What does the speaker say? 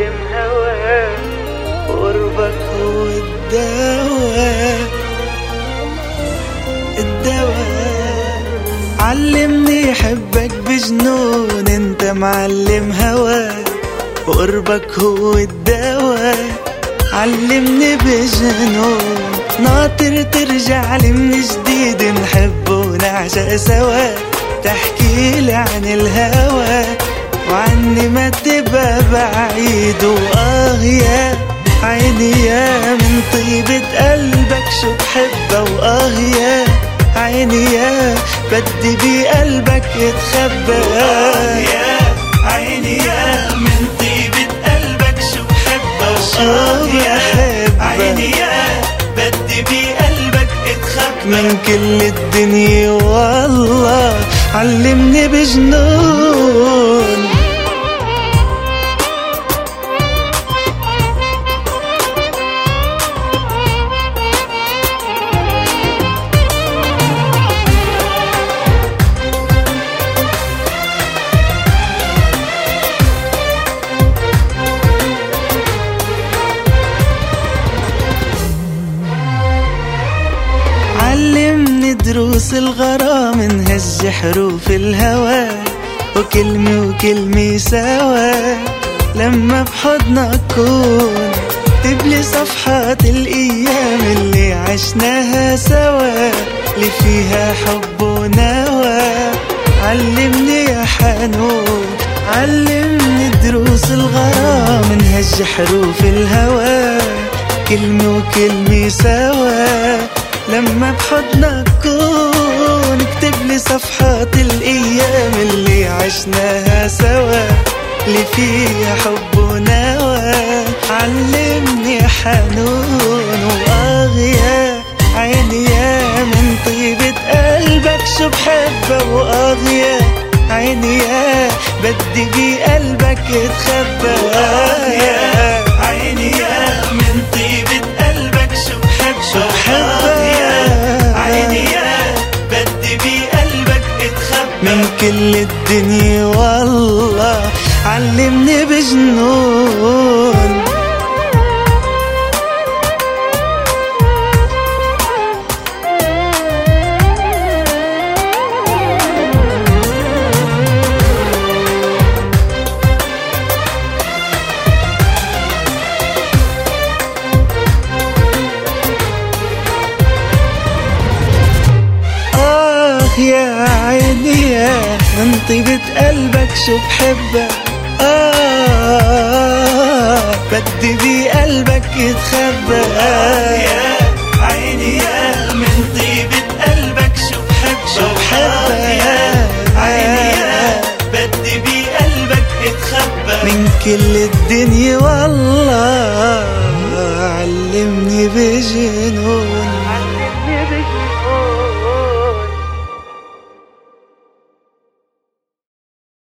معلم هواك وقربك هو الدواء علمني حبك بجنون، انت معلم هواك وقربك هو الدواء. علمني بجنون ناطر ترجع لي من جديد، نحب ونعشق سوا. تحكيلي عن الهوى وعني ما تبقى بعيد، يا عيني يا من طيبة قلبك شو بحبها. يا عيني يا بدي بقلبك يتخبى. يا عيني يا من طيبة قلبك شو بحبها. يا عيني يا بدي بقلبك اتخبى. من كل الدنيا والله علمني بجنون. علمني دروس الغرام، نهج حروف الهوى وكلمة سوا. لما بحضنك كون تبلي صفحات الأيام اللي عشناها سوا، اللي فيها حب ونوى. علمني يا حنون علمني دروس الغرام، نهج حروف الهوى كلمة سوا. لما بحضنك كون اكتب لي صفحات الأيام اللي عشناها سوا، اللي فيها حب ونوى. علمني حنون وأغيا عيني يا من طيبة قلبك شو بحبها. وأغيا عيني يا بدي بقلبك يتخبى. وأغيا عيني يا من طيبة قلبك شو بحبها. من كل الدنيا والله علمني بجنون. يا عيني يا من طيبة قلبك شو بحبها. بدي بقلبك يتخبى. يا عيني يا من طيبة قلبك شو بحبها. يا عيني يا بدي بقلبك يتخبى. من كل الدنيا والله علمني بجد.